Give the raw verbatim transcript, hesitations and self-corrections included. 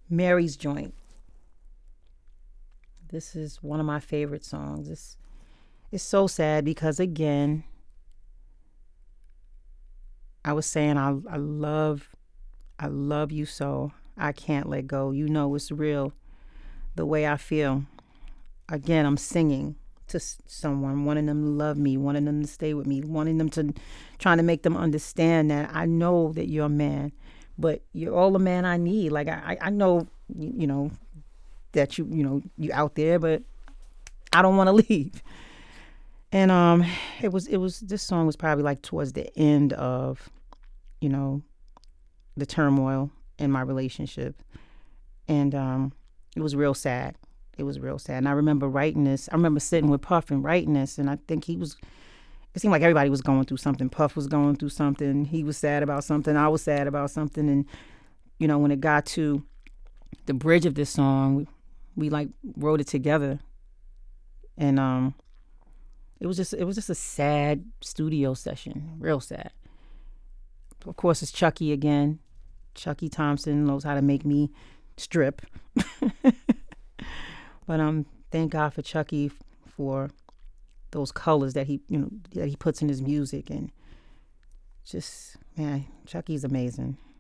Mary's Joint. This is one of my favorite songs. It's it's so sad because again, I was saying I I love I love you so I can't let go. You know it's real the way I feel. Again, I'm singing to someone, wanting them to love me, wanting them to stay with me, wanting them to, trying to make them understand that I know that you're a man, but you're all the man I need. Like I, I know, you, you know, that you, you know, you out there, but I don't want to leave. And um, it was, it was. This song was probably like towards the end of, you know, the turmoil in my relationship, and um, it was real sad. It was real sad. And I remember writing this. I remember sitting with Puff and writing this, and I think he was. It seemed like everybody was going through something. Puff was going through something. He was sad about something. I was sad about something. And you know, when it got to the bridge of this song, we, we like wrote it together, and um, it was just it was just a sad studio session, real sad. Of course, it's Chucky again. Chucky Thompson knows how to make me strip. But um, thank God for Chucky for those colors that he, you know, that he puts in his music, and just man, Chucky's amazing.